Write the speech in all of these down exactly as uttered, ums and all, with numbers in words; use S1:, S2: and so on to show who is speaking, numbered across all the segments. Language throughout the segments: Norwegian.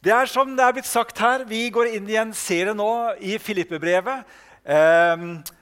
S1: Det er som det er blitt sagt her, vi går inn i en serie nå i Filippe-brevet. Eh,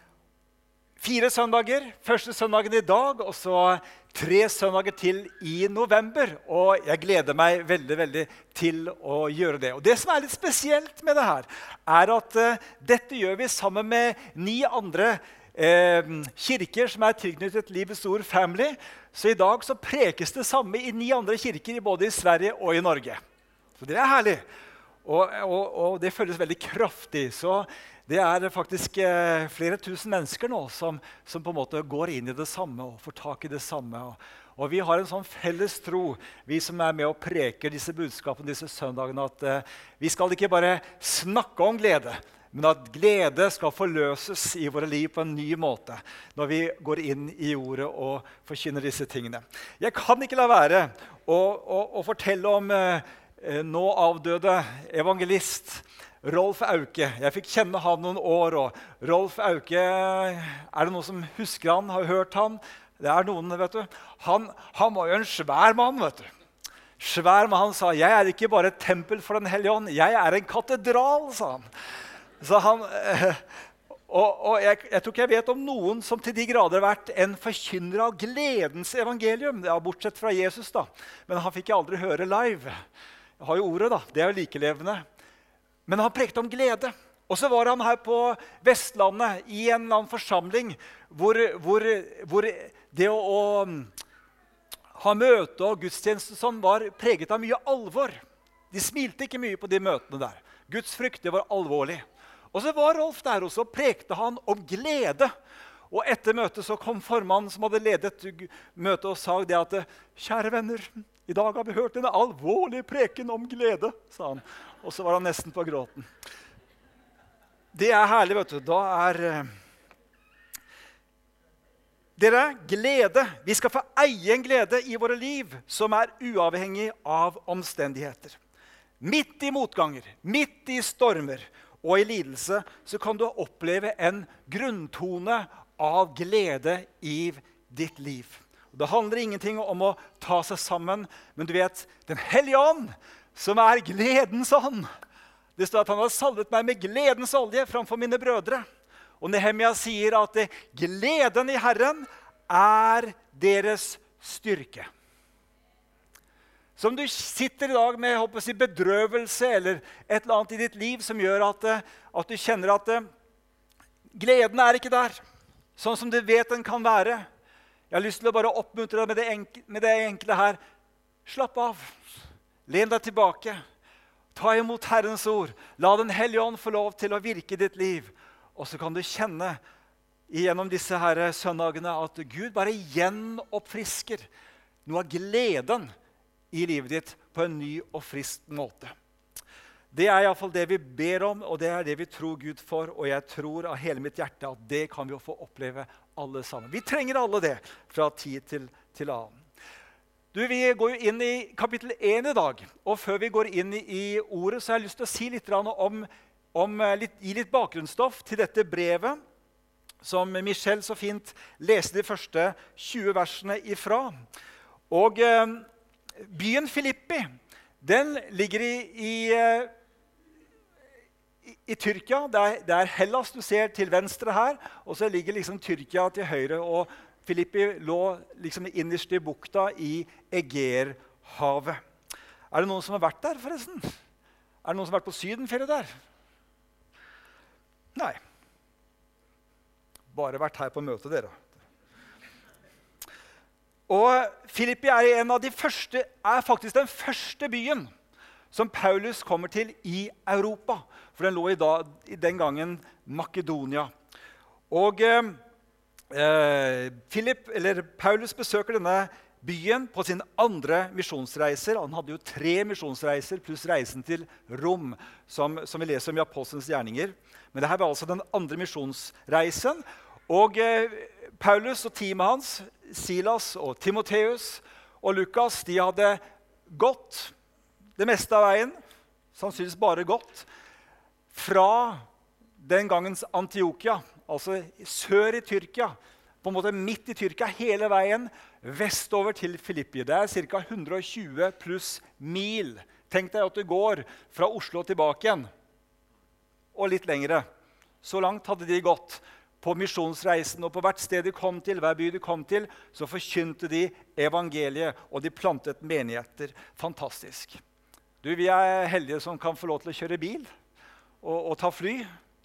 S1: fire søndager, første søndagen i dag, og så tre søndager til i november. Og jeg gleder meg veldig, veldig til å gjøre det. Og det som er litt spesielt med det her, er at eh, dette gjør vi sammen med ni andre eh, kirker som er tilknyttet Livets Ord Family. Så i dag så prekes det samme i ni andre kirker, både i Sverige og i Norge. Så det er herlig, og, og, og det føles veldig kraftig. Så det er faktisk eh, flere tusen mennesker nå som, som på en måte går inn i det samme og får tak i det samme. Og, og vi har en sånn felles tro, vi som er med og preker disse budskapene disse søndagene, at eh, vi skal ikke bare snakke om glede, men at glede skal forløses i våre liv på en ny måte når vi går inn i ordet og forkynner disse tingene. Jeg kan ikke la være å, å, å fortelle om eh, nå avdøde evangelist Rolf Auke. Jeg fikk kjenne han noen år, og Rolf Auke, er det noen som husker han, har hørt han? Det er noen, vet du. Han, han var jo en svær mann, vet du. Svær mann, han sa, jeg er ikke bare et tempel for den hellige ånd, jeg er en katedral, sa han. Så han, og, og jeg, jeg tror ikke jeg vet om noen som til de grader har vært en forkynner av gledens evangelium, ja, bortsett fra Jesus da, men han fikk jeg aldri høre live. Jeg har jo ordet da, det er jo likelevende. Men han prekte om glede. Og så var han her på Vestlandet i en eller annen forsamling hvor, hvor, hvor det å, å ha møte og gudstjeneste sånn var preget av mye alvor. De smilte ikke mye på de møtene der. Guds frykt, det var alvorlig. Og så var Rolf der, og så prekte han om glede. Og etter møtet så kom formannen som hadde ledet møtet og sa det at «Kjære venner, i dag har vi hørt en alvorlig preken om glede», sa han. Og så var han nesten på gråten. Det er herlig, vet du. Da er uh... Dere, glede. Vi skal få eie en glede i våre liv som er uavhengig av omstendigheter. Midt i motganger, midt i stormer og i lidelse, så kan du oppleve en grunntone av glede i ditt liv. Det handler ingenting om å ta seg sammen, men du vet, den hellige ånd, som er gledens ånd. Det står at han har salvet meg med gledens olje framfor mine brødre. Og Nehemia sier at gleden i Herren er deres styrke. Så om du sitter i dag med håper jeg, si, bedrøvelse eller et eller annet i ditt liv som gjør at, at du kjenner at gleden er ikke der, sånn som du vet den kan være. Jeg har lyst til å bare oppmuntre deg med det, enkle, med det enkle her. Slapp av. Len deg tilbake. Ta imot Herrens ord. La den hellige ånd få lov til å virke i ditt liv. Og så kan du kjenne gjennom disse her søndagene at Gud bare gjenoppfrisker noe av gleden i livet ditt på en ny og frisk måte. Det er i hvert fall det vi ber om, og det er det vi tror Gud for, og jeg tror av hele mitt hjerte at det kan vi få oppleve alle sammen. Vi trenger alle det fra tid til, til annen. Du, vi går jo inn i kapittel én i dag, og før vi går inn i, i ordet, så har jeg lyst til å si litt om, om litt, gi litt bakgrunnsstoff til dette brevet, som Michelle så fint leste de første tjue versene ifra. Og eh, byen Filippi, den ligger i, i I Tyrkia. Det er, det er Hellas du ser til venstre her, og så ligger liksom Tyrkia til høyre, og Filippi lå liksom innerst i bukta i Egeerhavet. Er det noen som har vært der forresten? Er det noen som har vært på sydenferie der? Nei. Bare vært her på møte dere. Og Filippi er, en av de første, er faktisk den første byen som Paulus kommer til i Europa. For den lå i, dag, i den gangen Makedonia. Og eh, Philip, eller Paulus besøker denne byen på sin andre misjonsreiser. Han hadde jo tre misjonsreiser pluss reisen til Rom, som, som vi leser om i Apostelens gjerninger. Men dette var altså den andre misjonsreisen. Og eh, Paulus og teamet hans, Silas og Timotheus og Lukas, de hadde gått det meste av veien, sannsynligvis bare gått, fra den gangens Antiokia, altså sør i Tyrkia, på en måte midt i Tyrkia, hele veien vestover til Filippi. Det er ca. hundre og tjue pluss mil Tenk deg at du går fra Oslo tilbake igjen, og litt lengre. Så langt hadde de gått på misjonsreisen, og på hvert sted de kom til, hver by de kom til, så forkynte de evangeliet, og de plantet menigheter. Fantastisk. Du, vi er heldige som kan få lov til å kjøre bil og, og ta fly.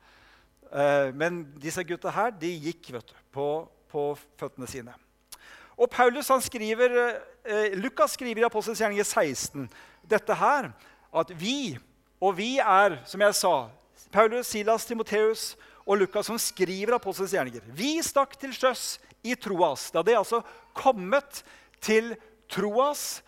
S1: Eh, men disse gutta her, de gikk, vet du, på, på føttene sine. Og Paulus, han skriver, eh, Lukas skriver i Apostelens gjerninger seksten, dette her, at vi, og vi er, som jeg sa, Paulus, Silas, Timotheus og Lukas som skriver Apostelens gjerninger. Vi stakk til sjøs i Troas. Da det er altså kommet til Troas,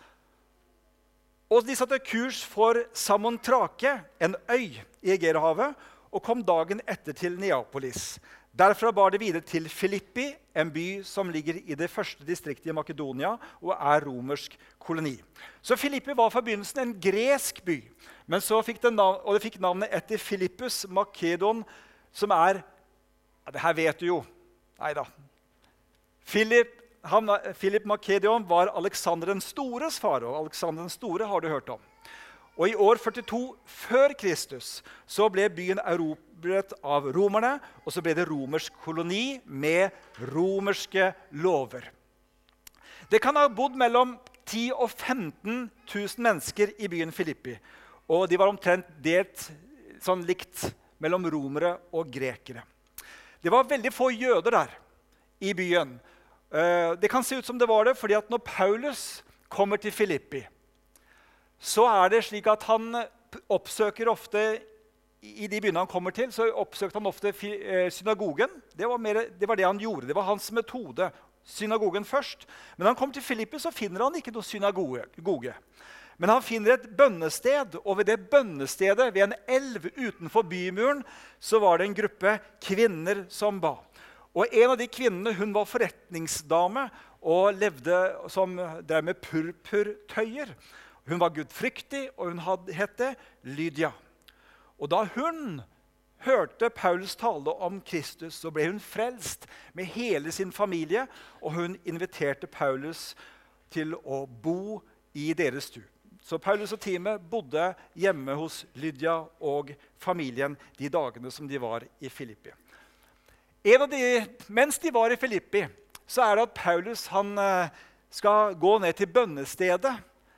S1: og de satte kurs for Samontrake, en øy i Egeerhavet, og kom dagen etter til Neapolis. Derfra bar det videre til Filippi, en by som ligger i det første distriktet i Makedonia og er romersk koloni. Så Filippi var fra begynnelsen en gresk by, men så fikk det, navn, og det fikk navnet etter Filippus Makedon, som er, ja, det her vet du jo, neida. Philip, han, Philip Makedon var Alexander den Stores far, og Alexander den Store har du hørt om. Og i år førtito før Kristus så ble byen erobret av romerne, og så ble det romersk koloni med romerske lover. Det kan ha bodd mellom ti og femten tusen mennesker i byen Filippi, og de var omtrent delt sånn likt mellom romere og grekere. Det var veldig få jøder der i byen. Det kan se ut som det var det, fordi at når Paulus kommer til Filippi, så er det slik at han oppsøker ofte, i de byene han kommer til, så oppsøkte han ofte synagogen. Det var, mer, det var det han gjorde, det var hans metode, synagogen først. Men når han kommer til Filippi, så finner han ikke noe synagoge. Men han finner et bønnested, og ved det bønnestedet, ved en elv utenfor bymuren, så var det en gruppe kvinner som ba. Og en av de kvinnene, hun var forretningsdame, og levde som drev med purpurtøyer. Hun var gudfryktig, og hun hadde hette Lydia. Og da hun hørte Paulus tale om Kristus, så ble hun frelst med hele sin familie, og hun inviterte Paulus til å bo i deres stu. Så Paulus og teamet bodde hjemme hos Lydia og familien de dagene som de var i Filippi. En av de, mens de var i Filippi, så er det at Paulus han skal gå ned til bønnestedet,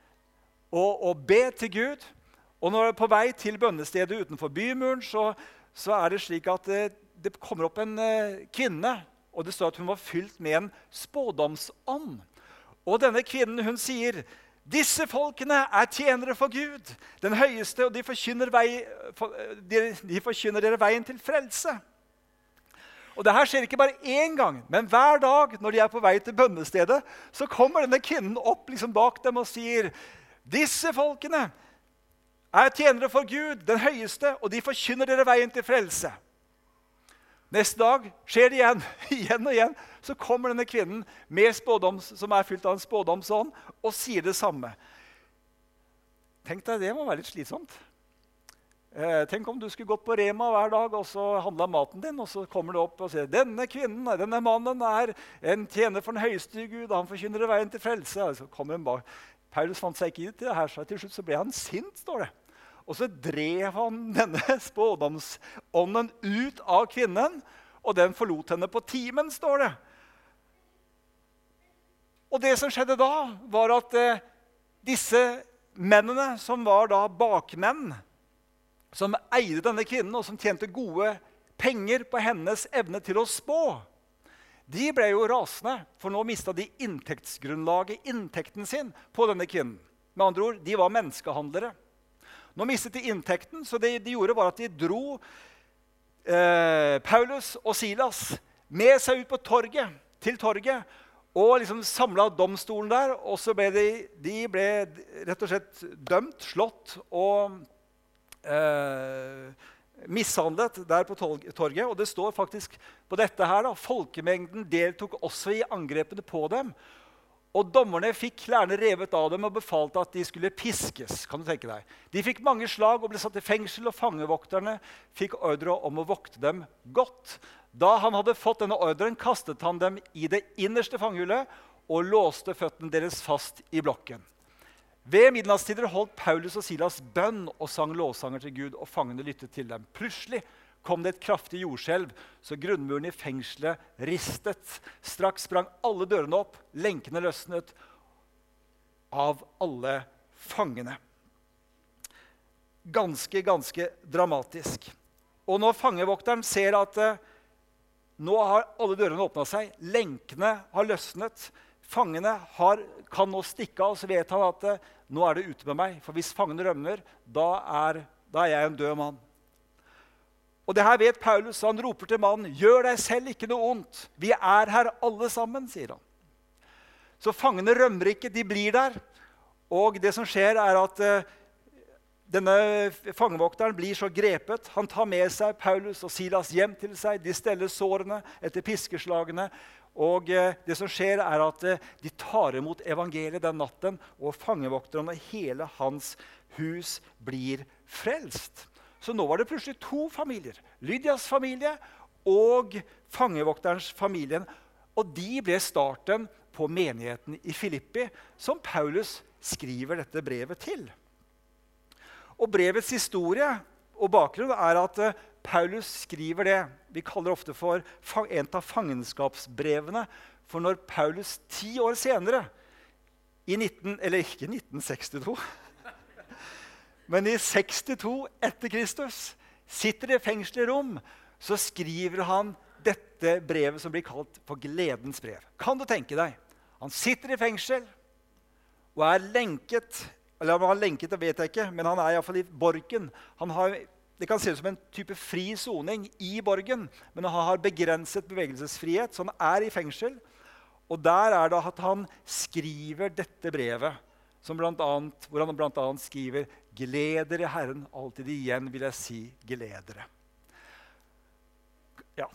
S1: Og, og be til Gud. Og når det er på vei til bønnestedet utenfor bymuren, så, så er det slik at det, det kommer opp en uh, kvinne, og det står at hun var fylt med en spådomsånd. Og denne kvinnen, hun sier, disse folkene er tjenere for Gud, den høyeste, og de forkynner, vei, for, de, de forkynner dere veien til frelse. Og det her skjer ikke bare én gang, men hver dag når de er på vei til bønnestedet, så kommer denne kvinnen opp liksom bak dem og sier, disse folkene er tjenere for Gud, den høyeste, og de forkynner dere veien til frelse. Neste dag skjer det igjen, igjen og igjen, så kommer denne kvinnen med spådoms, som er fylt av en spådomsånd, og sier det samme. Tenk deg, det må være litt slitsomt. Eh, tenk om du skulle gått på Rema hver dag, og så handlet maten din, og så kommer du opp og sier, denne kvinnen, denne mannen er en tjener for den høyeste Gud, og han forkynner dere veien til frelse. Og så kommer hun bak. Paulus fant seg ikke i det her, så til slutt så ble han sint, står det. Og så drev han denne spådomsånden ut av kvinnen, og den forlot henne på timen, står det. Og det som skjedde da, var at eh, disse mennene, som var da bakmenn, som eide denne kvinnen, og som tjente gode penger på hennes evne til å spå, de ble jo rasende, for nå mistet de inntektsgrunnlaget, inntekten sin på denne kvinnen. Med andre ord, de var menneskehandlere. Nå mistet de inntekten, så det de gjorde var at de dro eh, Paulus og Silas med seg ut på torget, til torget, og liksom samlet domstolen der, og så ble de, de ble rett og slett dømt, slått og eh, mishandlet der på torget, og det står faktisk på dette her da, folkemengden deltok også i angrepene på dem, og dommerne fikk klærne revet av dem og befalte at de skulle piskes, kan du tenke deg. De fikk mange slag og ble satt i fengsel, og fangevokterne fikk ordre om å vokte dem godt. Da han hadde fått denne ordren, kastet han dem i det innerste fangehullet og låste føttene deres fast i blokken. Ved midnattstider holdt Paulus og Silas bønn og sang lovsanger til Gud, og fangene lyttet til dem. Plutselig kom det et kraftig jordskjelv, så grunnmuren i fengselet ristet. Straks sprang alle dørene opp, lenkene løsnet av alle fangene. Ganske, ganske dramatisk. Og når fangevokteren ser at eh, nå har alle dørene åpnet seg, lenkene har løsnet, fangene har, kan nå stikke av, så vet han at eh, nå er det ute med meg. For hvis fangene rømmer, da er, da er jeg en død mann. Og det her vet Paulus, og han roper til mannen, gjør deg selv ikke noe ondt. Vi er her alle sammen, sier han. Så fangene rømmer ikke, de blir der. Og det som skjer er at uh, denne fangevokteren blir så grepet. Han tar med seg Paulus og Silas hjem til seg. De steller sårene etter piskeslagene. Og uh, det som skjer er at uh, de tar imot evangeliet den natten, og fangevokteren og hele hans hus blir frelst. Så nå var det plutselig to familier. Lydias familie og fangevokterens familie. Og de ble starten på menigheten i Filippi, som Paulus skriver dette brevet til. Og brevets historie og bakgrunn er at Paulus skriver det. Vi kaller det ofte for en av fangenskapsbrevene. For når Paulus ti år senere, i nitten, eller ikke nitten sekstito, men i sekstito etter Kristus, sitter i fengsel i Rom, så skriver han dette brevet som blir kalt for gledens brev. Kan du tenke deg? Han sitter i fengsel og er lenket, eller om han er lenket, det vet jeg ikke, men han er i hvert fall i borgen. Han har, det kan se ut som en type fri soning i borgen, men han har begrenset bevegelsesfrihet, så han er i fengsel. Og der er det at han skriver dette brevet, som blant annet, hvor han blant annet skriver «Gled dere, Herren, alltid igjen vil jeg si gled dere». Ja.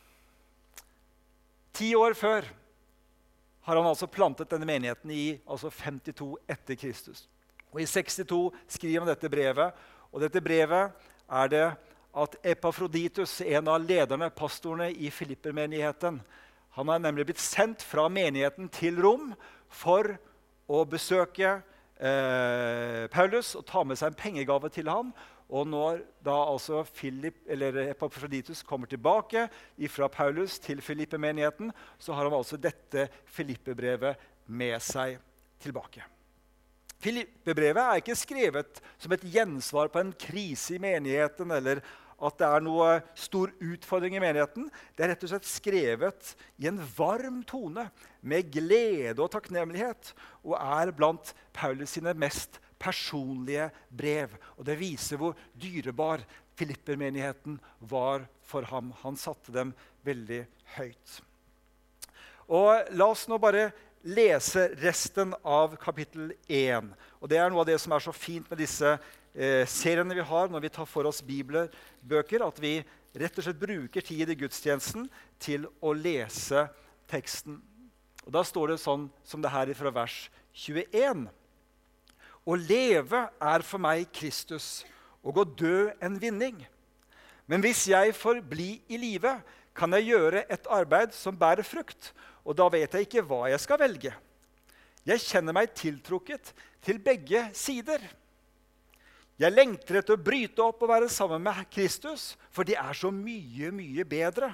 S1: Ti år før har han altså plantet denne menigheten i altså femtito etter Kristus. Og i sekstito skriver han dette brevet, og dette brevet er det at Epafroditus, en av lederne, pastorene i Filipper-menigheten, han har nemlig blitt sendt fra menigheten til Rom for å besøke eh, Paulus og ta med seg en pengegave til ham. Og når da altså Philip, eller Epafroditus kommer tilbake fra Paulus til Filipper-menigheten, så har han altså dette Filipper-brevet med seg tilbake. Filipper-brevet er ikke skrevet som et gjensvar på en krise i menigheten, eller at det er noe stor utfordring i menigheten. Det er rett og slett skrevet i en varm tone, med glede og takknemlighet, og er blant Paulus sine mest personlige brev. Og det viser hvor dyrebar Filipper-menigheten var for ham. Han satte dem veldig høyt. Og la oss nå bare lese resten av kapittel én. Og det er noe av det som er så fint med disse eh, seriene vi har når vi tar for oss bibelbøker, at vi rett og slett bruker tid i gudstjenesten til å lese teksten. Og da står det sånn som det her fra vers tjueen. Å leve er for meg Kristus, og å dø en vinning. Men hvis jeg får bli i live, kan jeg gjøre et arbeid som bærer frukt, og da vet jeg ikke hva jeg skal velge. Jeg kjenner meg tiltrukket til begge sider. Jeg lengter etter å bryte opp og være sammen med Kristus, for det er så mye, mye bedre.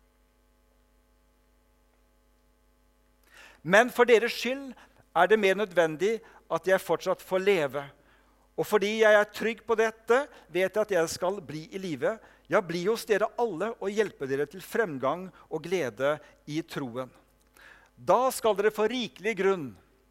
S1: Men for deres skyld er det mer nødvendig at jeg fortsatt får leve. Og fordi jeg er trygg på dette, vet jeg at jeg skal bli i live. Ja, bli hos dere alle og hjelpe dere til fremgang og glede i troen. Da skal dere få rikelig grunn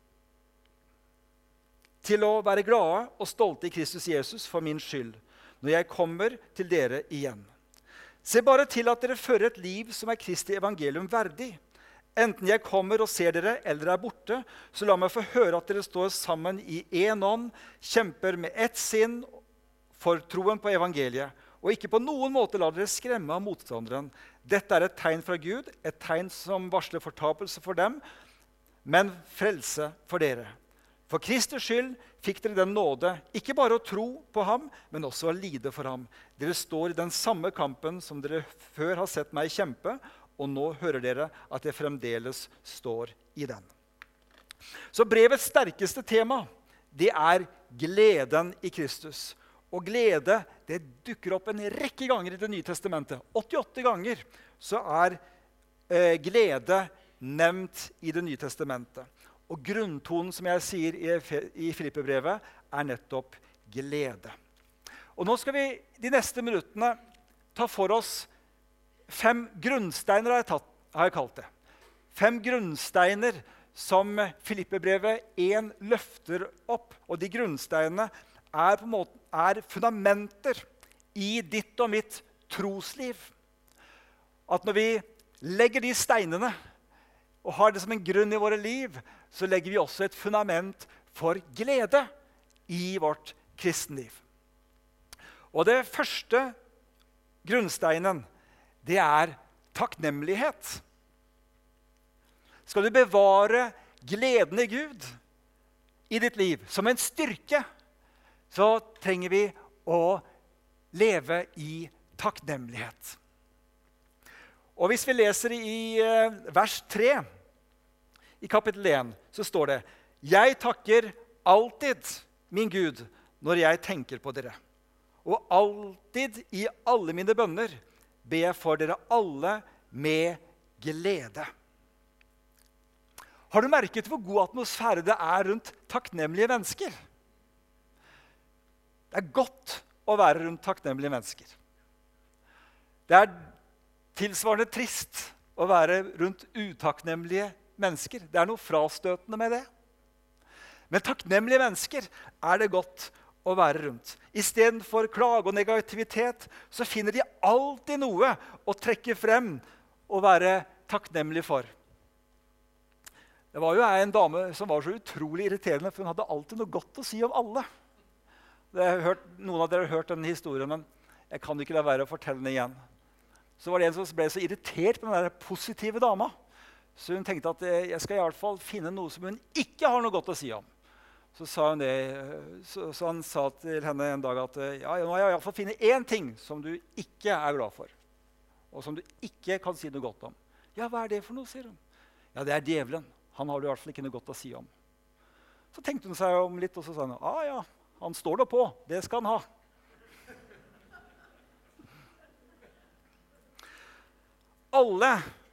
S1: til å være glade og stolte i Kristus Jesus for min skyld, når jeg kommer til dere igjen. Se bare til at dere fører et liv som er Kristi evangelium verdig. Enten jeg kommer og ser dere, eller er borte, så la meg få høre at dere står sammen i en ånd, kjemper med ett sinn for troen på evangeliet, og ikke på noen måte la dere skremme av motstanderen. Dette er et tegn fra Gud, et tegn som varsler fortapelse for dem, men frelse for dere. For Kristus skyld fikk dere den nåde, ikke bare å tro på ham, men også å lide for ham. Dere står i den samme kampen som dere før har sett meg kjempe, og nå hører dere at jeg fremdeles står i den. Så brevets sterkeste tema, det er gleden i Kristus. Og glede, det dukker opp en rekke ganger i Det nye testamentet. åttiåtte ganger så er eh, glede nevnt i Det nye testamentet. Og grunntonen, som jeg sier i, i Filippebrevet, er nettopp glede. Og nå skal vi de neste minuttene ta for oss fem grunnsteiner, har jeg, tatt, har jeg kalt det. Fem grunnsteiner som Filippebrevet én løfter opp. Og de grunnsteinene er, på en måte, er fundamenter i ditt og mitt trosliv. At når vi legger de steinene og har det som en grunn i våre liv, så legger vi også et fundament for glede i vårt kristenliv. Og det første grunnsteinen, det er takknemlighet. Skal du bevare gleden i Gud i ditt liv som en styrke, så trenger vi å leve i takknemlighet. Og hvis vi leser i eh, vers tre, i kapittel én, så står det: «Jeg takker alltid, min Gud, når jeg tenker på dere. Og alltid i alle mine bønner ber jeg for dere alle med glede.» Har du merket hvor god atmosfære det er rundt takknemlige mennesker? Det er godt å være rundt takknemlige mennesker. Det er tilsvarende trist å være rundt utakknemlige mennesker. Det er noe frastøtende med det. Men takknemlige mennesker er det godt å være rundt. I stedet for klage og negativitet, så finner de alltid noe å trekke frem og være takknemlige for. Det var jo en dame som var så utrolig irriterende, for hun hadde alltid noe godt å si om alle. Det har hørt, noen av dere har hørt denne historien, men jeg kan ikke la være å fortelle den igjen. Så var det en som ble så irritert på den der positive dama, så hun tenkte at jeg skal i hvert fall finne noe som hun ikke har noe godt å si om. Så sa hun det, så, så han sa til henne en dag at ja, nå har jeg i hvert fall funnet én ting som du ikke er glad for, og som du ikke kan si noe godt om. Ja, hva er det for noe, sier hun. Ja, det er djevelen. Han har du i hvert fall ikke noe godt å si om. Så tenkte hun seg om litt, og så sa hun, ah ja, han står da på, det skal han ha. Alle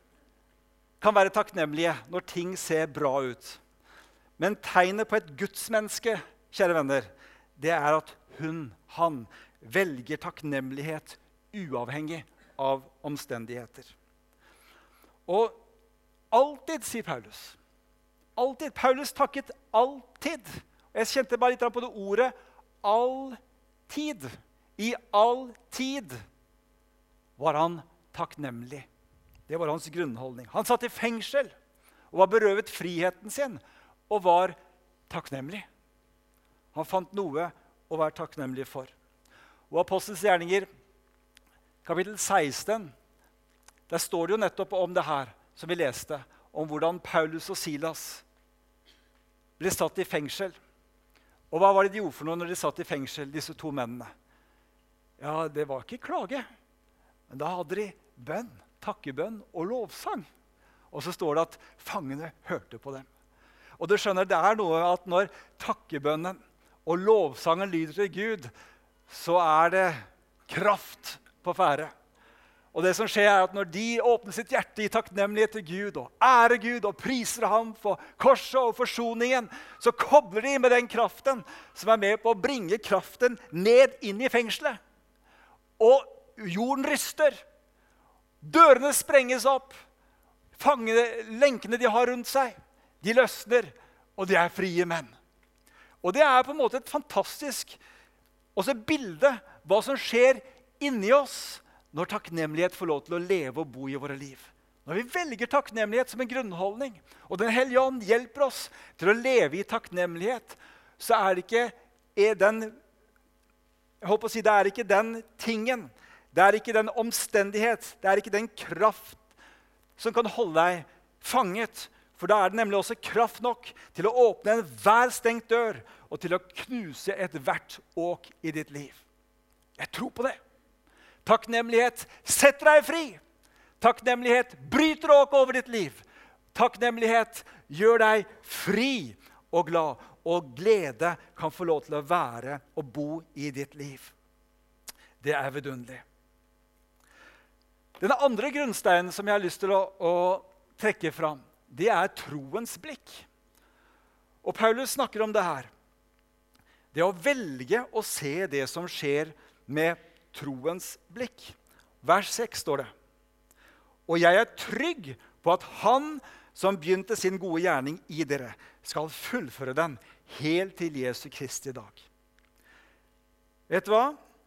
S1: kan være takknemlige når ting ser bra ut. Men tegnet på et gudsmenneske, kjære venner, det er at hun, han, velger takknemlighet uavhengig av omstendigheter. Og alltid, sier Paulus. Alltid. Paulus takket alltid. Jeg kjente bare litt på det ordet alltid. I all tid var han takknemlig. Det var hans grunnholdning. Han satt i fengsel og var berøvet friheten sin og var takknemlig. Han fant noe å være takknemlig for. Og Apostelens gjerninger, kapittel seksten, der står det jo nettopp om det her, som vi leste, om hvordan Paulus og Silas ble satt i fengsel. Og hva var det de gjorde for noe når de satt i fengsel, disse to mennene? Ja, det var ikke klage, men da hadde de bønn, takkebønn og lovsang. Og så står det at fangene hørte på dem. Og du skjønner, det er noe at når takkebønnen og lovsangen lyder til Gud, så er det kraft på ferde. Og det som skjer er at når de åpner sitt hjerte i takknemlighet til Gud, og ærer Gud og priser ham for korset og forsoningen, så kobler de med den kraften som er med på å bringe kraften ned inn i fengselet. Og jorden ryster. Dørene sprenges opp. Fangene, lenkene de har rundt seg, de løsner, og de er frie menn. Og det er på en måte et fantastisk også bilde hva som skjer inni oss når takknemlighet får lov til å leve og bo i våre liv. Når vi velger takknemlighet som en grunnholdning, og Den hellige ånd hjelper oss til å leve i takknemlighet, så er det ikke er den, jeg håper å si, det er ikke den tingen, det er ikke den omstendighet, det er ikke den kraft som kan holde deg fanget, for da er det nemlig også kraft nok til å åpne en hver stengt dør, og til å knuse et hvert åk i ditt liv. Jeg tror på det. Takknemlighet setter deg fri. Takknemlighet bryter åk over ditt liv. Takknemlighet gjør deg fri og glad. og glede kan få lov til å være og bo i ditt liv. Det er vidunderlig. Den andre grunnsteinen som jeg har lyst til å, å trekke fram, det er troens blikk. Og Paulus snakker om det her. Det å velge å se det som skjer med troens blikk. Vers seks står det. Og jeg er trygg på at han som begynte sin gode gjerning i dere, skal fullføre den helt til Jesu Kristi dag. Vet du hva?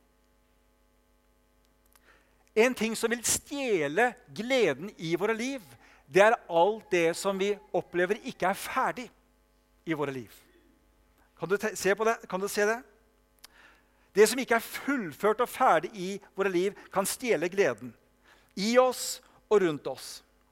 S1: En ting som vil stjele gleden i våre liv, det er alt det som vi opplever ikke er ferdig i våre liv. Kan du se på det? Kan du se det? Det som ikke er fullført og ferdig i våre liv, kan stjele gleden i oss og rundt oss.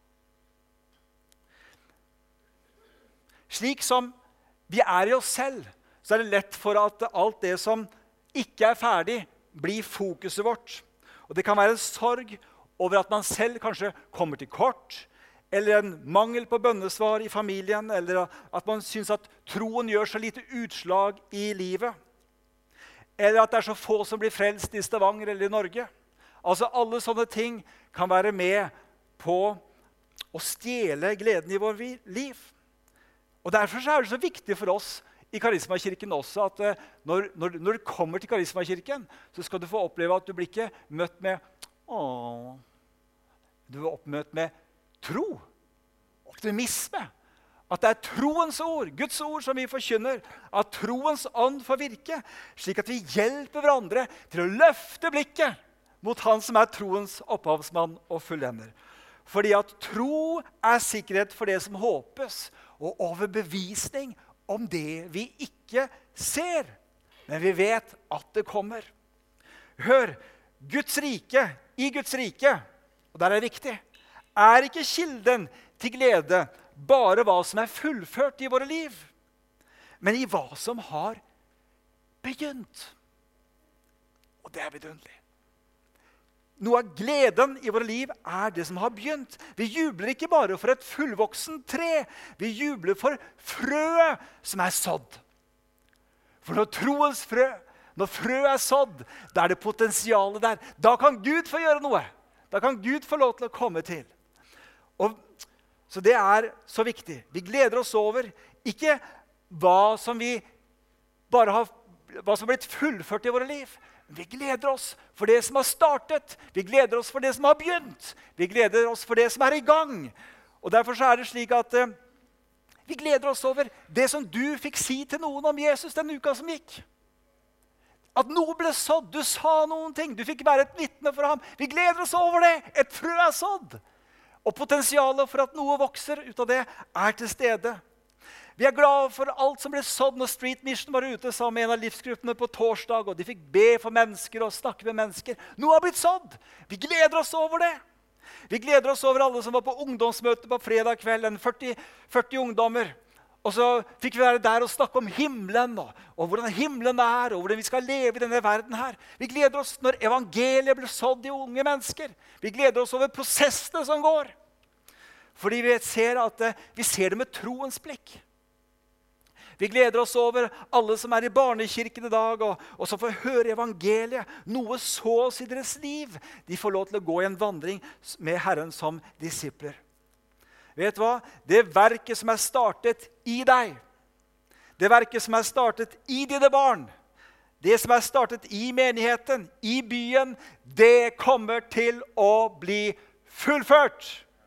S1: Slik som vi er i oss selv, så er det lett for at alt det som ikke er ferdig, blir fokuset vårt. Og det kan være en sorg over at man selv kanskje kommer til kort, eller en mangel på bønnesvar i familien, eller at man synes at troen gjør så lite utslag i livet. Eller at det er så få som blir frelst i Stavanger eller i Norge. Altså alle sånne ting kan være med på å stjele gleden i vår liv. Og derfor er det så viktig for oss i Karismakirken også at når, når, når du kommer til Karismakirken, så skal du få oppleve at du blir ikke møtt med åh. Du blir oppmøtt med tro, optimisme. At det er troens ord, Guds ord som vi forkynner, at troens ånd får virke, slik at vi hjelper hverandre til å løfte blikket mot han som er troens opphavsmann og fullender. Fordi at tro er sikkerhet for det som håpes, og overbevisning om det vi ikke ser. Men vi vet at det kommer. Hør, Guds rike, i Guds rike, og der er det viktig, er ikke kilden til glede bare hva som er fullført i våre liv, men i hva som har begynt. Og det er vidunderlig. Noe av gleden i våre liv er det som har begynt. Vi jubler ikke bare for et fullvoksen tre. Vi jubler for frøet som er sådd. For når troens frø, når frøet er sådd, da er det potensialet der. Da kan Gud få gjøre noe. Da kan Gud få lov til å komme til. Og, så det er så viktig. Vi gleder oss over ikke hva som vi bare har, hva som har blitt fullført i våre liv. Vi gleder oss for det som har startet. Vi gleder oss for det som har begynt. Vi gleder oss for det som er i gang. Og derfor så er det slik at eh, vi gleder oss over det som du fikk si til noen om Jesus den uka som gikk. At noe ble sådd. Du sa noen ting. Du fikk være et vitne for ham. Vi gleder oss over det. Et frø er sådd. Og potensialet for at noe vokser ut av det er til stede. Vi er glade for alt som ble sådd når Street Mission var ute sammen med en av livsgruppene på torsdag, og de fikk be for mennesker og snakke med mennesker. Noe har blitt sådd. Vi gleder oss over det. Vi gleder oss over alle som var på ungdomsmøte på fredag kveld, en førti, førti ungdommer. Og så fikk vi være der og snakke om himmelen, og, og hvordan himmelen er, og hvordan vi skal leve i denne verden her. Vi gleder oss når evangeliet blir sådd i unge mennesker. Vi gleder oss over prosessene som går. Fordi vi ser, at, vi ser det med troens blikk. Vi gleder oss over alle som er i barnekirken i dag, og, og som får høre evangeliet. Noe sås i deres liv. De får lov til å gå i en vandring med Herren som disipler. Vet du hva? Det verket som er startet i deg, det verket som er startet i dine barn, det som er startet i menigheten, i byen, det kommer til å bli fullført.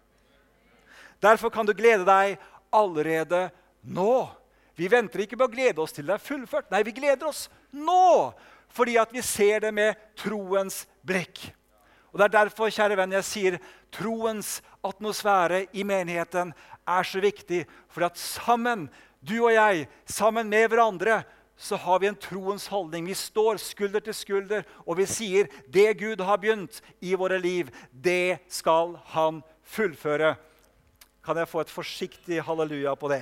S1: Derfor kan du glede deg allerede nå. Vi venter ikke på å glede oss til det er fullført. Nei, vi gleder oss nå, fordi at vi ser det med troens blikk. Og det er derfor, kjære venn, jeg sier, troens atmosfære i menigheten er så viktig, for at sammen, du og jeg, sammen med hverandre, så har vi en troens holdning. Vi står skulder til skulder, og vi sier, det Gud har begynt i våre liv, det skal han fullføre. Kan jeg få et forsiktig halleluja på det?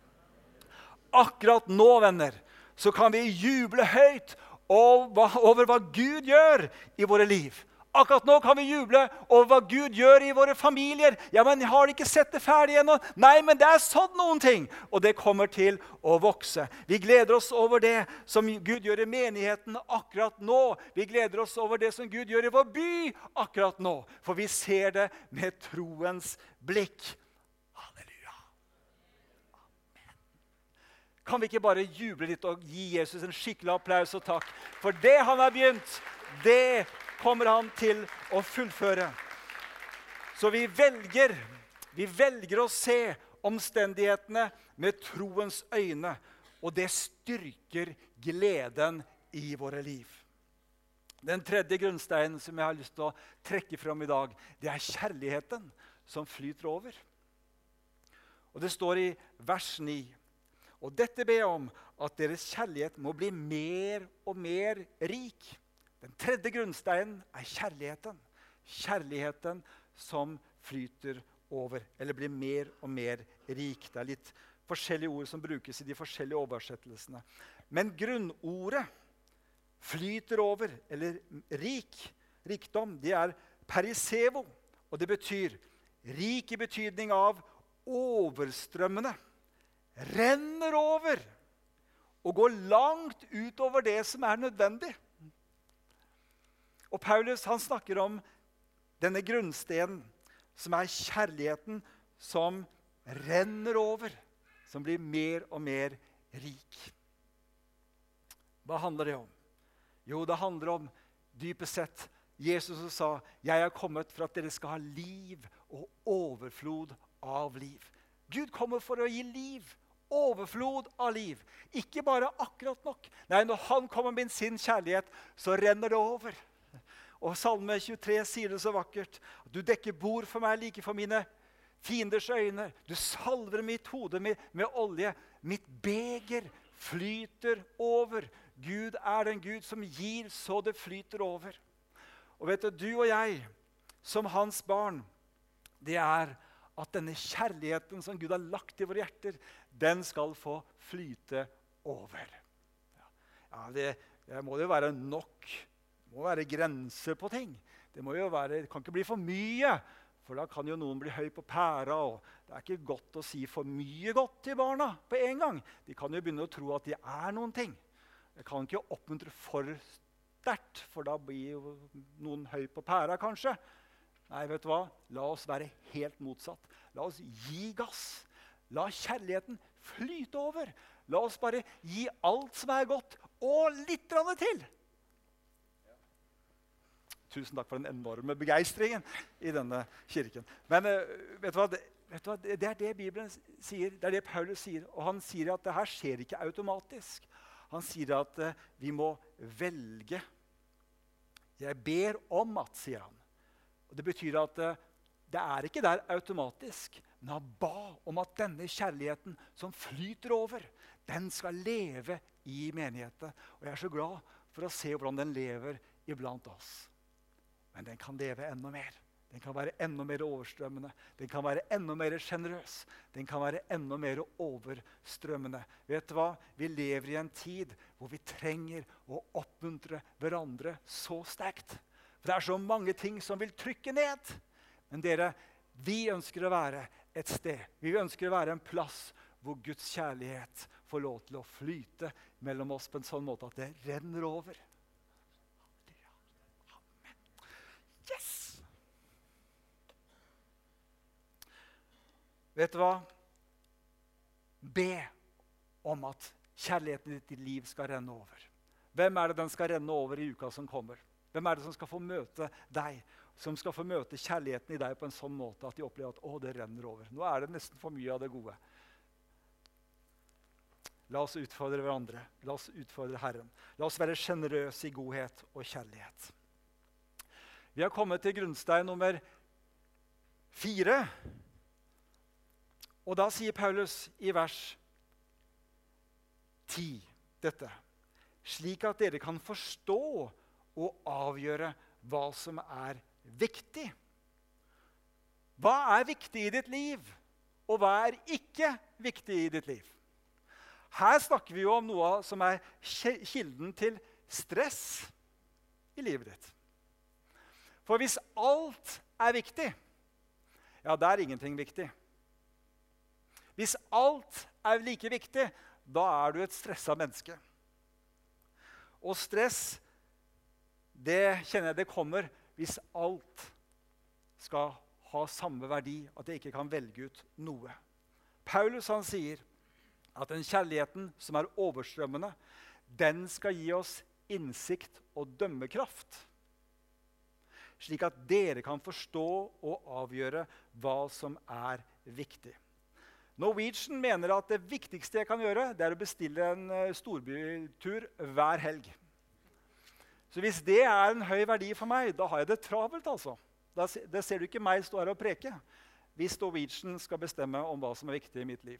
S1: Akkurat nå, venner, så kan vi juble høyt over hva Gud gjør i våre liv. Akkurat nå kan vi juble over hva Gud gjør i våre familier. Ja, men har de ikke sett det ferdig ennå? Nei, men det er sånn noen ting. Og det kommer til å vokse. Vi gleder oss over det som Gud gjør i menigheten akkurat nå. Vi gleder oss over det som Gud gjør i vår by akkurat nå. For vi ser det med troens blikk. Halleluja. Amen. Kan vi ikke bare juble litt og gi Jesus en skikkelig applaus og takk? For det han har begynt, det kommer han til å fullføre. Så vi velger, vi velger å se omstendighetene med troens øyne, og det styrker gleden i våre liv. Den tredje grunnsteinen som jeg har lyst til å trekke fram i dag, det er kjærligheten som flyter over. Og det står i vers ni. Og dette ber jeg om at deres kjærlighet må bli mer og mer rik. Den tredje grunnsteinen er kjærligheten. Kjærligheten som flyter over, eller blir mer og mer rik. Det er litt forskjellige ord som brukes i de forskjellige oversettelsene. Men grunnordet flyter over, eller rik, rikdom, det er perisevo. Og det betyr rik i betydning av overstrømmende. Renner over og går langt utover det som er nødvendig. Og Paulus han snakker om denne grunnstenen som er kjærligheten som renner over, som blir mer og mer rik. Hva handler det om? Jo, det handler om dypest sett Jesus som sa, jeg er kommet for at dere skal ha liv og overflod av liv. Gud kommer for å gi liv, overflod av liv. Ikke bare akkurat nok. Nei, når han kommer med sin kjærlighet, så renner det over. Og Salme tjuetre sier det så vakkert. Du dekker bord for meg like for mine fienders øyne. Du salver mitt hode med, med olje. Mitt beger flyter over. Gud er den Gud som gir så det flyter over. Og vet du, du og jeg, som hans barn, det er at denne kjærligheten som Gud har lagt i våre hjerter, den skal få flyte over. Ja, det, det må jo være nok. Det må være grenser på ting. Det, må jo være, det kan ikke bli for mye, for da kan jo noen bli høy på pæra, og det er ikke godt å si for mye godt til barna på en gang. De kan jo begynne å tro at de er noen ting. Jeg kan ikke oppmuntre for sterkt, for da blir jo noen høy på pæra kanskje. Nei, vet du hva? La oss være helt motsatt. La oss gi gass. La kjærligheten flyte over. La oss bare gi alt som er godt, og litt til. Tusen takk for den enorme begeistringen i denne kirken. Men vet du hva? Det, vet du hva? Det er det Bibelen sier, det er det Paulus sier. Og han sier at det her skjer ikke automatisk. Han sier at uh, vi må velge. Jeg ber om at, sier han. Og det betyr at uh, det er ikke der automatisk. Men han ba om at denne kjærligheten som flyter over, den skal leve i menigheten. Og jeg er så glad for å se hvordan den lever iblant oss. Men den kan leve enda mer. Den kan være enda mer overstrømmende. Den kan være enda mer generøs. Den kan være enda mer overstrømmende. Vet du hva? Vi lever i en tid hvor vi trenger å oppmuntre hverandre så sterkt. For det er så mange ting som vil trykke ned. Men dere, vi ønsker å være et sted. Vi ønsker å være en plass hvor Guds kjærlighet får lov til å flyte mellom oss på en sånn måte at det renner over. Yes! Vet du hva? Be om at kjærligheten i ditt liv skal renne over. Hvem er det den skal renne over i uka som kommer? Hvem er det som skal få møte deg? Som skal få møte kjærligheten i deg på en sånn måte at de opplever at å, det renner over. Nå er det nesten for mye av det gode. La oss utfordre hverandre. La oss utfordre Herren. La oss være generøse i godhet og kjærlighet. Vi har kommet til grunnstein nummer fire. Og da sier Paulus i vers ti dette. Slik at dere kan forstå og avgjøre hva som er viktig. Hva er viktig i ditt liv? Og hva er ikke viktig i ditt liv? Her snakker vi jo om noe som er kilden til stress i livet ditt. For hvis alt er viktig, ja, da er ingenting viktig. Hvis alt er like viktig, da er du et stresset menneske. Og stress, det kjenner jeg det kommer hvis alt skal ha samme verdi, at jeg ikke kan velge ut noe. Paulus han sier at den kjærligheten som er overstrømmende, den skal gi oss innsikt og dømmekraft, slik at dere kan forstå og avgjøre hva som er viktig. Norwegian mener at det viktigste jeg kan gjøre, det er å bestille en storbytur hver helg. Så hvis det er en høy verdi for meg, da har jeg det travelt, altså. Da det ser du ikke meg stå her og preke, hvis Norwegian skal bestemme om hva som er viktig i mitt liv.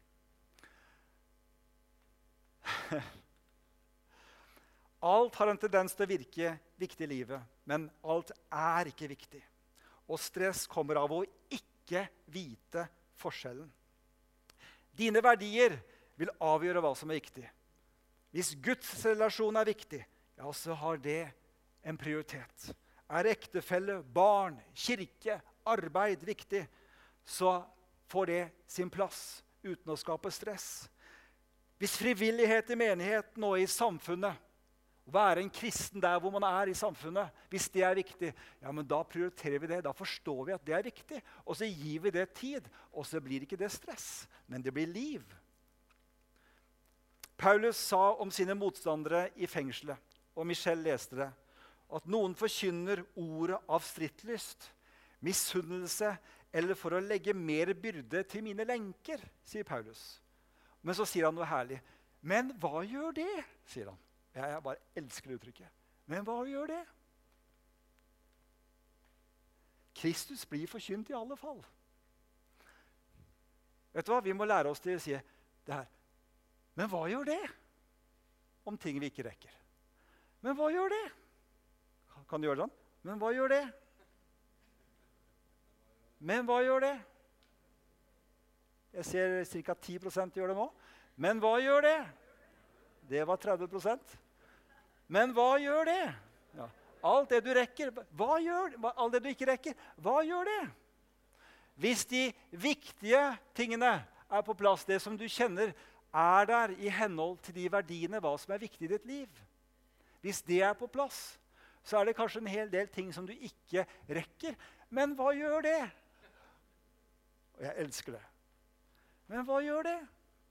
S1: Alt har en tendens til å virke viktig i livet, men alt er ikke viktig. Og stress kommer av å ikke vite forskjellen. Dine verdier vil avgjøre hva som er viktig. Hvis Guds relasjon er viktig, ja, så har det en prioritet. Er ektefelle, barn, kirke, arbeid viktig, så får det sin plass uten å skape stress. Hvis frivillighet i menigheten og i samfunnet, å være en kristen der hvor man er i samfunnet, hvis det er viktig, ja, men da prioriterer vi det, da forstår vi at det er viktig, og så gir vi det tid, og så blir ikke det stress, men det blir liv. Paulus sa om sine motstandere i fengselet, og Michelle leste det, at noen forkynner ordet av strittlyst, missunnelse, eller for å legge mer byrde til mine lenker, sier Paulus. Men så sier han noe herlig. Men hva gjør det, sier han. Jeg bare elsker uttrykket. Men hva gjør det? Kristus blir forkynt i alle fall. Vet du hva? Vi må lære oss til å si det her. Men hva gjør det? Om ting vi ikke rekker. Men hva gjør det? Kan du gjøre sånn? Men hva gjør det? Men hva gjør det? Jeg ser ca. ti prosent gjør det nå. Men hva gjør det? Det var tretti prosent. Men hva gjør det? Ja. Alt det du rekker, hva gjør det? Alt det du ikke rekker, hva gjør det? Hvis de viktige tingene er på plass, det som du kjenner, er der i henhold til de verdiene, hva som er viktig i ditt liv. Hvis det er på plass, så er det kanskje en hel del ting som du ikke rekker. Men hva gjør det? Og jeg elsker det. Men hva gjør det?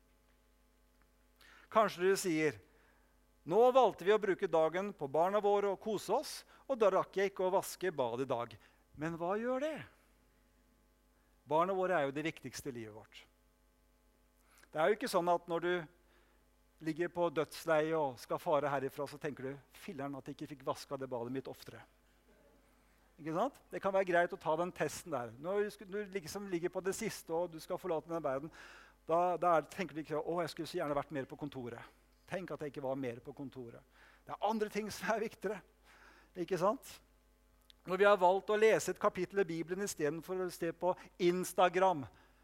S1: Kanskje du sier, nå valgte vi å bruke dagen på barna våre og kose oss, og da rakk jeg ikke å vaske bad i dag. Men hva gjør det? Barna våre er jo det viktigste i livet vårt. Det er jo ikke sånn at når du ligger på dødsleie og skal fare herifra, så tenker du, filleren at jeg ikke fikk vasket det badet mitt oftere. Ikke sant? Det kan være greit å ta den testen der. Når du liksom ligger på det siste, og du skal forlate denne verden, da, da tenker du ikke, å, jeg skulle så gjerne vært mer på kontoret. Tenk at jeg ikke var mer på kontoret. Det er andre ting som er viktigere. Ikke sant? Når vi har valgt å lese et kapittel i Bibelen i stedet for å se på Instagram,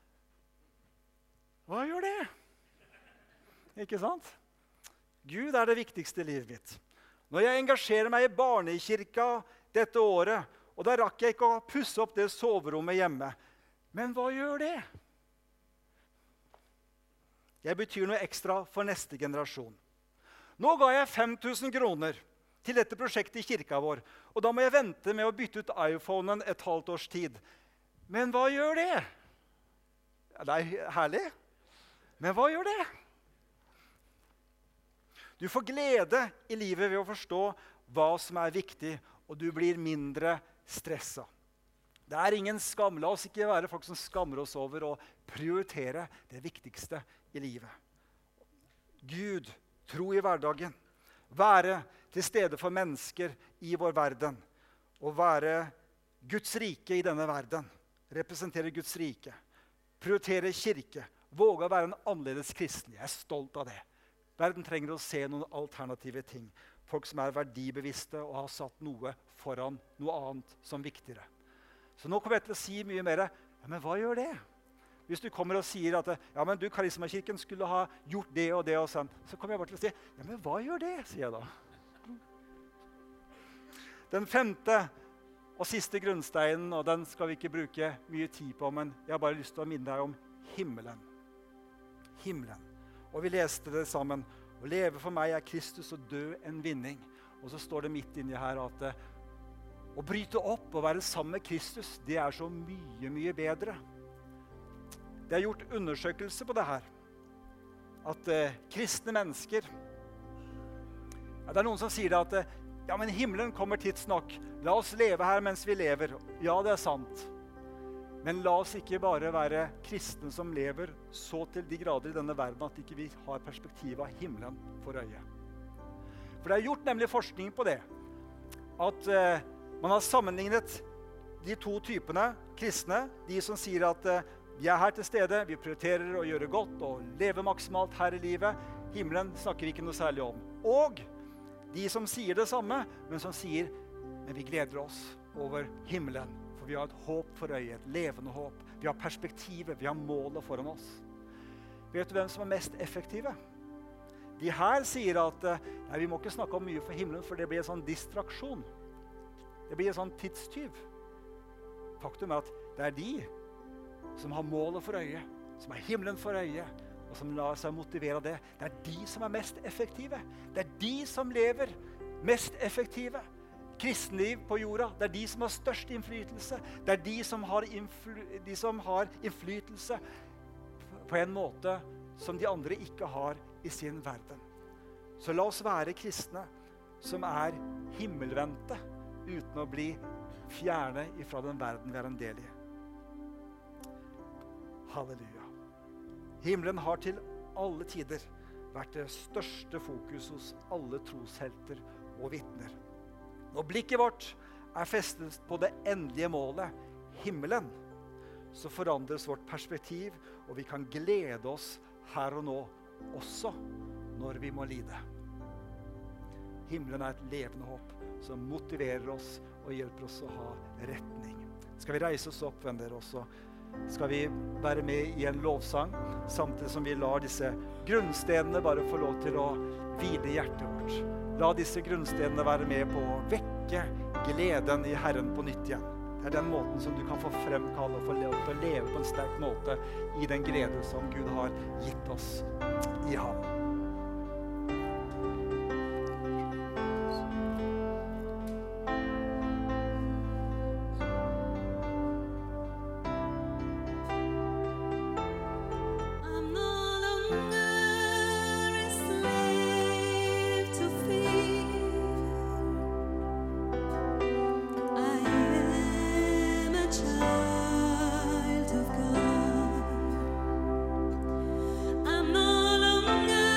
S1: hva gjør det? Ikke sant? Gud er det viktigste i livet mitt. Når jeg engasjerer meg i barnekirka dette året, og da rakk jeg ikke å pusse opp det soverommet hjemme. Men hva gjør det? Jeg betyr noe ekstra for neste generasjon. Nå ga jeg fem tusen kroner til dette prosjektet i kirka vår, og da må jeg vente med å bytte ut iPhonen et halvt års tid. Men hva gjør det? Ja, det er herlig. Men hva gjør det? Du får glede i livet ved å forstå hva som er viktig, og du blir mindre stresset. Det er ingen skam. La oss ikke være folk som skammer oss over å prioritere det viktigste i livet. Gud, tro i hverdagen, være til stede for mennesker i vår verden, og være Guds rike i denne verden, representere Guds rike, prioritere kirke, våge å være en annerledes kristen. Jeg er stolt av det. Verden trenger å se noen alternative ting. Folk som er verdibevisste og har satt noe foran noe annet som viktigere. Så nå kommer jeg til å si mye mer. Ja, men hva gjør det? Hvis du kommer og sier at ja, men du, Karismakirken skulle ha gjort det og det og sånn, så kommer jeg bare til å si, ja, men hva gjør det, sier jeg da. Den femte Og siste grunnsteinen, og den skal vi ikke bruke mye tid på, men jeg har bare lyst til å minne deg om himmelen. Himmelen. Og vi leste det sammen. Å leve for meg er Kristus, og dø en vinning. Og så står det midt inni her at eh, å bryte opp og være sammen med Kristus, det er så mye, mye bedre. Det er gjort undersøkelser på det her. At eh, kristne mennesker, ja, det er noen som sier det at eh, ja, men himmelen kommer tidsnok. La oss leve her mens vi lever. Ja, det er sant. Men la oss ikke bare være kristne som lever så til de grader i denne verden at ikke vi har perspektivet av himmelen for øye. For det er gjort nemlig forskning på det. At eh, man har sammenlignet de to typene kristne. De som sier at eh, vi er her til stede, vi prioriterer å gjøre godt og leve maksimalt her i livet. Himmelen snakker vi ikke noe særlig om. Og de som sier det samme, men som sier, men vi gleder oss over himmelen, for vi har et håp for øyet, et levende håp. Vi har perspektivet, vi har målet foran oss. Vet du hvem som er mest effektive? De her sier at nei, vi må ikke snakke om mye for himmelen, for det blir en sånn distraksjon. Det blir en sånn tidstyv. Faktum er at det er de som har målet for øyet, som er himmelen for øyet, og som lar seg motivere av det. Det er de som er mest effektive. Det er de som lever mest effektive. Kristenliv på jorda, det er de som har størst innflytelse. Det er de som har, innfly, de som har innflytelse på en måte som de andre ikke har i sin verden. Så la oss være kristne som er himmelvendte, uten å bli fjerne ifra den verden vi er en del i. Halleluja. Himmelen har til alle tider vært det største fokus hos alle troshelter og vitner. Når blikket vårt er festet på det endelige målet, himmelen, så forandres vårt perspektiv, og vi kan glede oss her og nå, også når vi må lide. Himmelen er et levende håp som motiverer oss og hjelper oss å ha retning. Skal vi reise oss opp, venner, også? Skal vi være med i en lovsang, samtidig som vi lar disse grunnstenene bare få lov til å hvile i hjertet vårt. La disse grunnstenene være med på å vekke gleden i Herren på nytt igjen. Det er den måten som du kan få fremkalle og få lov til å leve på en sterk måte i den glede som Gud har gitt oss i ham.
S2: I'm no longer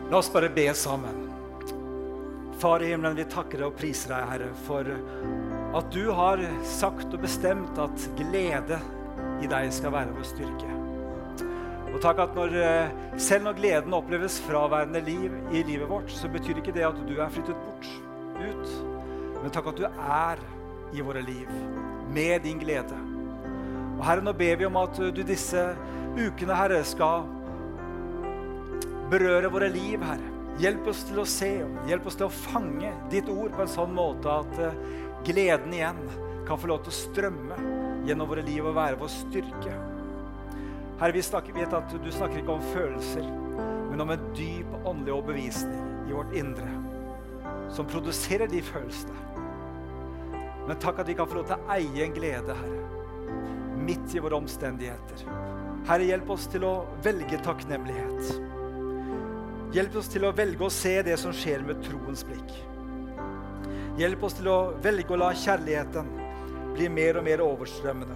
S1: La oss bare be sammen. Far i himmelen, vi takker deg og priser deg, Herre, for at du har sagt og bestemt at glede i deg skal være vår styrke. Og takk at når, selv når gleden oppleves fraværende liv i livet vårt, så betyr ikke det at du er flyttet bort, ut. Men takk at du er i våre liv, med din glede. Og Herre, nå ber vi om at du disse ukene, Herre, skal berøre våre liv, Herre. Hjelp oss til å se, hjelp oss til å fange ditt ord på en sånn måte at uh, gleden igjen kan få lov til å strømme gjennom våre liv og være vår styrke. Herre, vi snakker, vet at du snakker ikke om følelser, men om en dyp åndelig overbevisning i vårt indre, som produserer de følelsene. Men takk at vi kan få lov til å eie en glede, Herre, midt i våre omstendigheter. Herre, hjelp oss til å velge takknemlighet. Hjelp oss til å velge å se det som skjer med troens blikk. Hjelp oss til å velge å la kjærligheten bli mer og mer overstrømmende.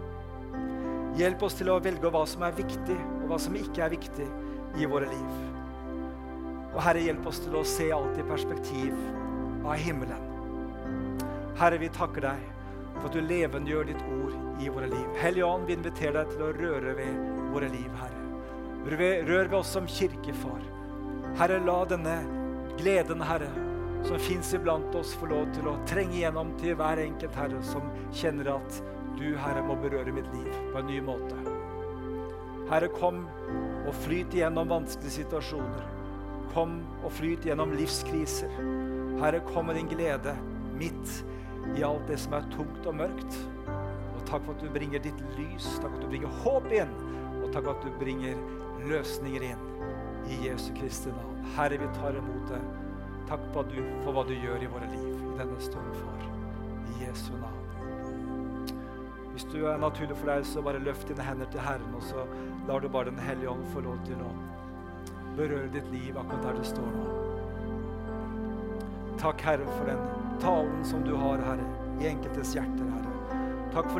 S1: Hjelp oss til å velge hva som er viktig og hva som ikke er viktig i våre liv. Og Herre, hjelp oss til å se alt i perspektiv av himmelen. Herre, vi takker deg for at du levendegjør ditt ord i våre liv. Hellige Ånd, vi inviterer deg til å røre ved våre liv, Herre. Rør ved oss som kirkefar. Herre, la denne gleden, Herre, som finnes iblant oss, få lov til å trenge gjennom til hver enkelt, Herre, som kjenner at du, Herre, må berøre mitt liv på en ny måte. Herre, kom og flyt gjennom vanskelige situasjoner. Kom og flyt gjennom livskriser. Herre, kom med din glede midt i alt det som er tungt og mørkt. Og takk for at du bringer ditt lys, takk for at du bringer håp inn, og takk for at du bringer løsninger inn. I Jesu Kristi navn. Herre, vi tar imot det. Takk for, du, for hva du gjør i våre liv i denne stunden, far. I Jesu navn. Hvis du er naturlig for deg, så bare løft dine hender til Herren, og så lar du bare den hellige ånd få lov til å berøre ditt liv akkurat der du står nå. Takk, Herre, for den talen som du har, Herre, i enkeltes hjerter, Herre. Takk for